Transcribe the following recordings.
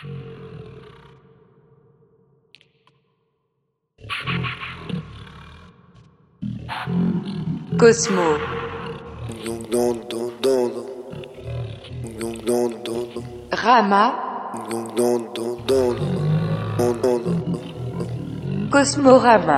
Cosmo. Rama. Cosmorama.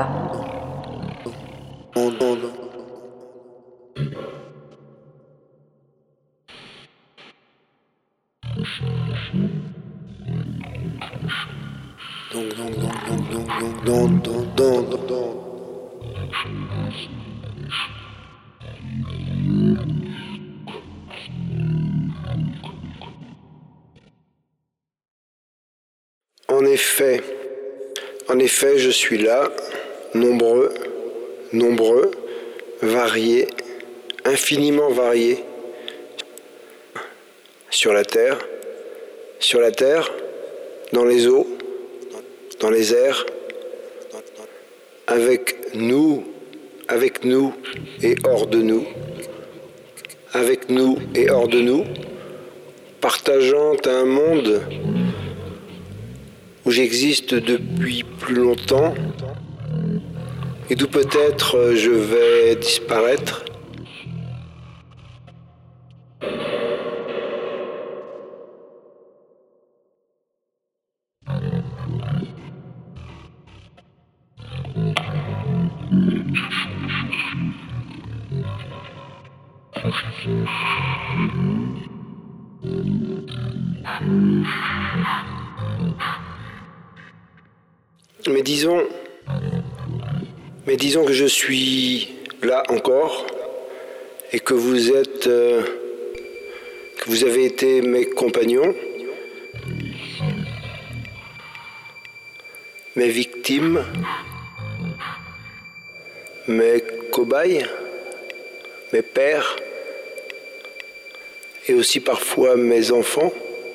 En effet, je suis là, nombreux, variés, infiniment variés, sur la terre, dans les eaux, dans les airs, avec nous et hors de nous, avec nous et hors de nous, partageant un monde où j'existe depuis plus longtemps et d'où peut-être je vais disparaître. Mais disons que je suis là encore et que vous avez été mes compagnons, mes victimes, mes cobayes, mes pères et aussi parfois mes enfants.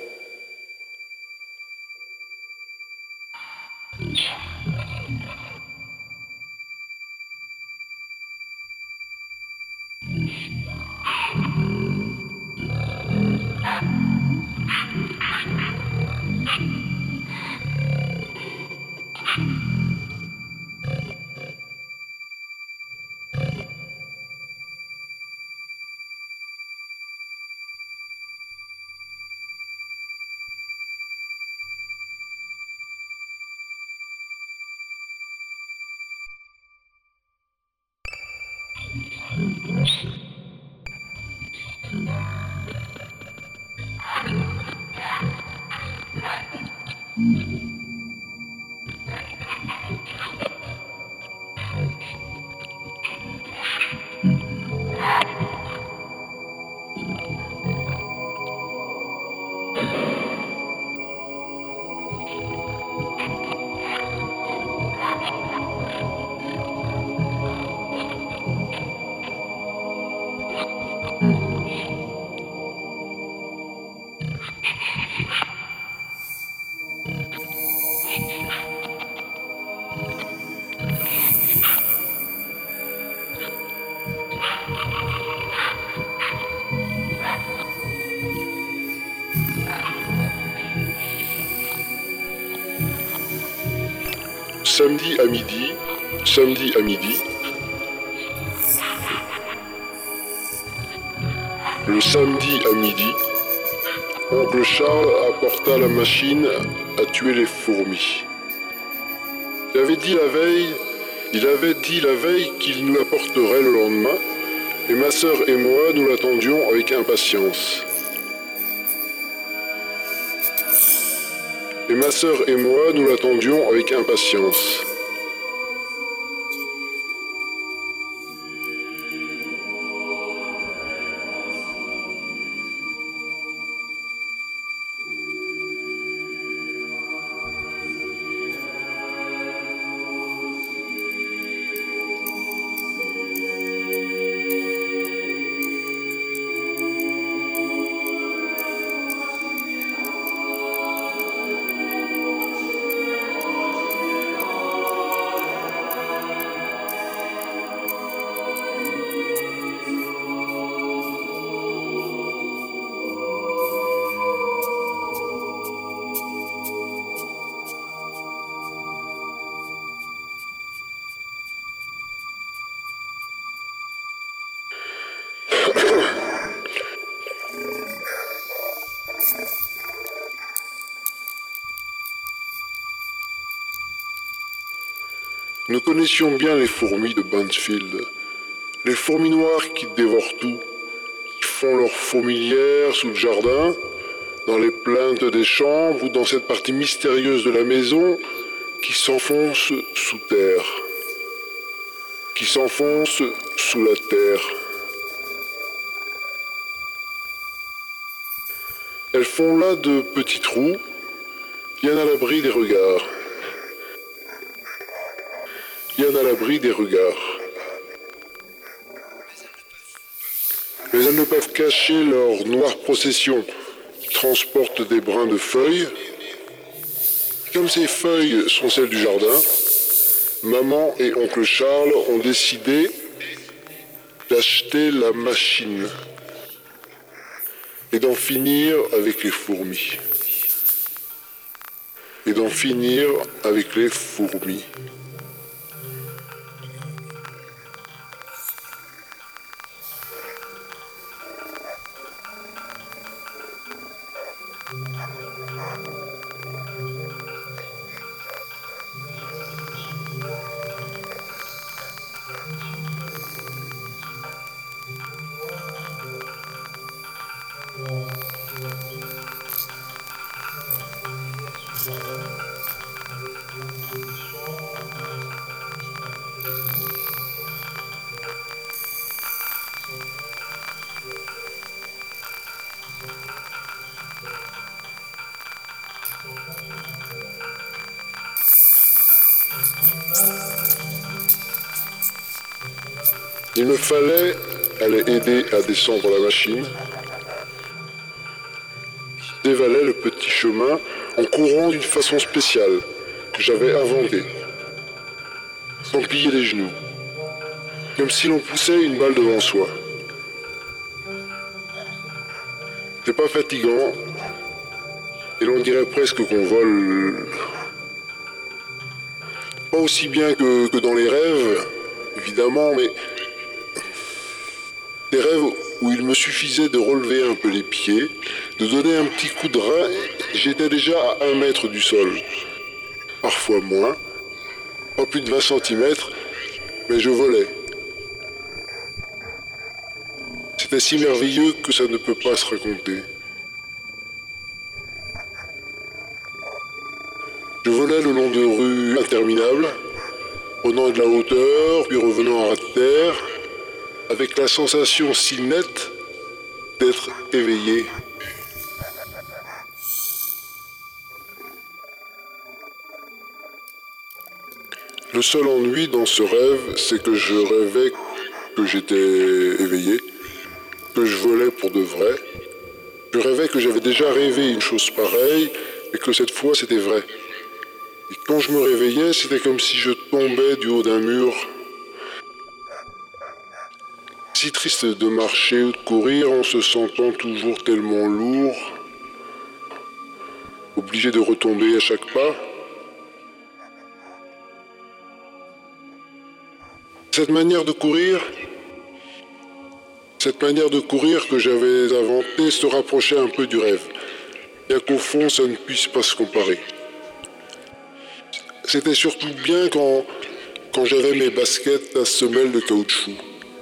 Samedi à midi, le samedi à midi, oncle Charles apporta la machine à tuer les fourmis. Il avait dit la veille qu'il nous l'apporterait le lendemain, et ma sœur et moi nous l'attendions avec impatience. Nous connaissions bien les fourmis de Banfield, les fourmis noires qui dévorent tout, qui font leur fourmilière sous le jardin, dans les plinthes des chambres ou dans cette partie mystérieuse de la maison qui s'enfonce sous terre, qui s'enfonce sous la terre. Elles font là de petits trous, bien à l'abri des regards. Bien à l'abri des regards. Mais elles ne peuvent cacher leur noire procession qui transporte des brins de feuilles. Comme ces feuilles sont celles du jardin, maman et oncle Charles ont décidé d'acheter la machine et d'en finir avec les fourmis. Et d'en finir avec les fourmis. Il me fallait aller aider à descendre la machine. Je dévalais le petit chemin en courant d'une façon spéciale que j'avais inventée, sans plier les genoux, comme si l'on poussait une balle devant soi. C'est pas fatigant, et l'on dirait presque qu'on vole. Pas aussi bien que dans les rêves, évidemment, mais des rêves où il me suffisait de relever un peu les pieds, de donner un petit coup de rein, et j'étais déjà à 1 mètre du sol. Parfois moins, pas plus de 20 centimètres, mais je volais. C'était si merveilleux que ça ne peut pas se raconter. Je volais le long de rues interminables, prenant de la hauteur, puis revenant à ras de terre, avec la sensation si nette d'être éveillé. Le seul ennui dans ce rêve, c'est que je rêvais que j'étais éveillé, que je volais pour de vrai. Je rêvais que j'avais déjà rêvé une chose pareille, et que cette fois c'était vrai. Et quand je me réveillais, c'était comme si je tombais du haut d'un mur. Si triste de marcher ou de courir en se sentant toujours tellement lourd, obligé de retomber à chaque pas. Cette manière de courir que j'avais inventée se rapprochait un peu du rêve, bien qu'au fond ça ne puisse pas se comparer. C'était surtout bien quand j'avais mes baskets à semelles de caoutchouc.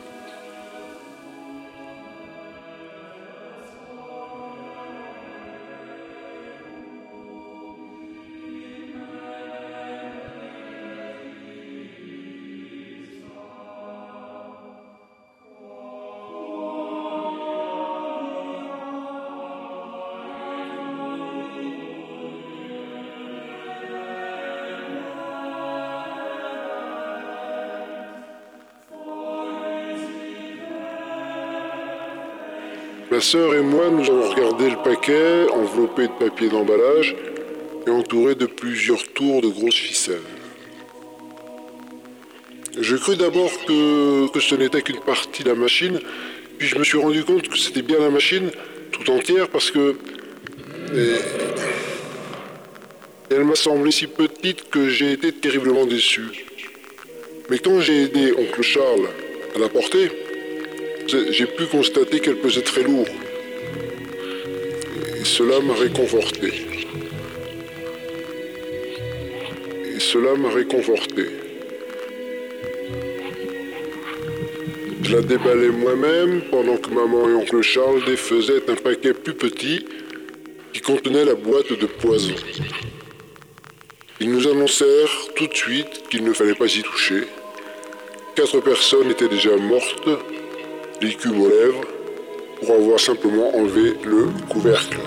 Ma sœur et moi, nous avons regardé le paquet, enveloppé de papier d'emballage et entouré de plusieurs tours de grosses ficelles. Je crus d'abord que ce n'était qu'une partie de la machine, puis je me suis rendu compte que c'était bien la machine tout entière parce que... elle m'a semblé si petite que j'ai été terriblement déçu. Mais quand j'ai aidé oncle Charles à la porter, j'ai pu constater qu'elle pesait très lourd. Et cela m'a réconforté. Je la déballais moi-même pendant que maman et oncle Charles défaisaient un paquet plus petit qui contenait la boîte de poison. Ils nous annoncèrent tout de suite qu'il ne fallait pas y toucher. 4 personnes étaient déjà mortes, l'écume aux lèvres, pour avoir simplement enlevé le couvercle.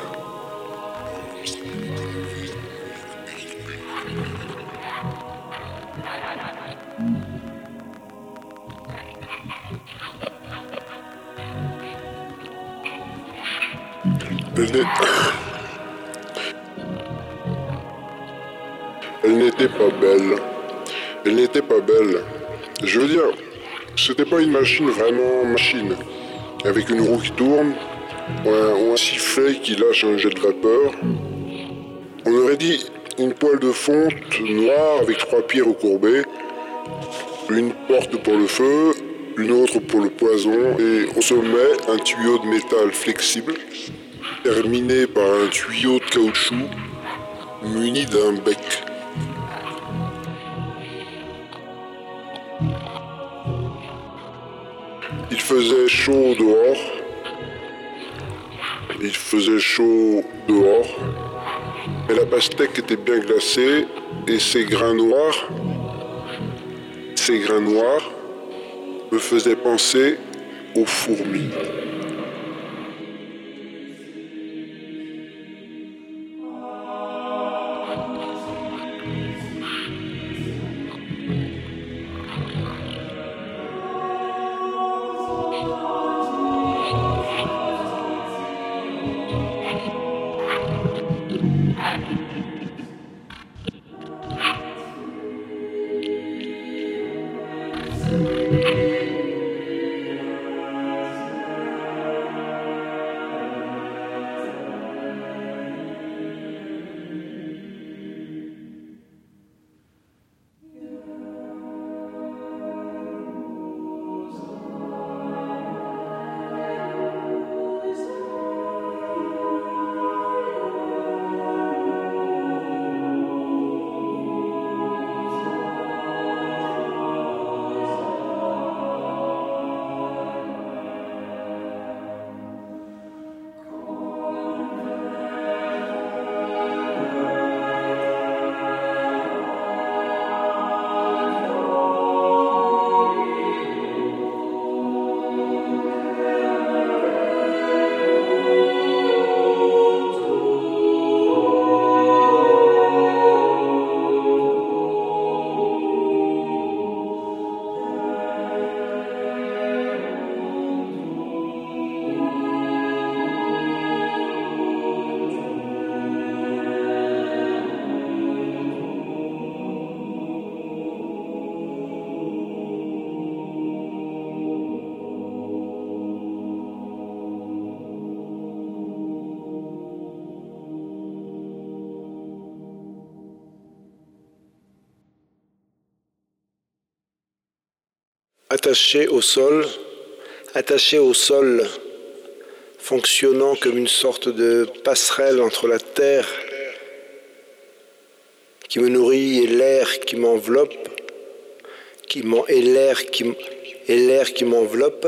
Elle n'était pas belle. Elle n'était pas belle. Je veux dire, c'était pas une machine vraiment machine, avec une roue qui tourne, ou un sifflet qui lâche un jet de vapeur. On aurait dit une poêle de fonte noire avec 3 pieds recourbés, une porte pour le feu, une autre pour le poison, et au sommet un tuyau de métal flexible, terminé par un tuyau de caoutchouc muni d'un bec. Il faisait chaud dehors. Il faisait chaud dehors. Mais la pastèque était bien glacée et ses grains noirs me faisaient penser aux fourmis. Attaché au sol, fonctionnant comme une sorte de passerelle entre la terre qui me nourrit et l'air qui m'enveloppe, et l'air qui m'enveloppe,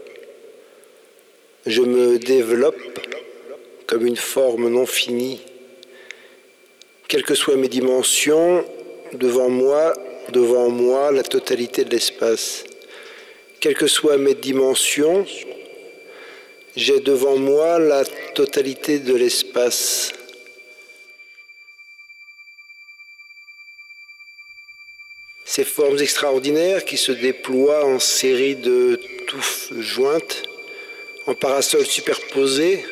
je me développe comme une forme non finie. Quelles que soient mes dimensions, devant moi la totalité de l'espace. Quelles que soient mes dimensions, j'ai devant moi la totalité de l'espace. Ces formes extraordinaires qui se déploient en série de touffes jointes, en parasols superposés,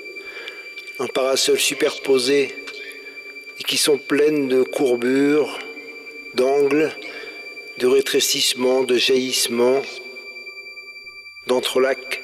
et qui sont pleines de courbures, d'angles, de rétrécissements, de jaillissements, d'entrelacs.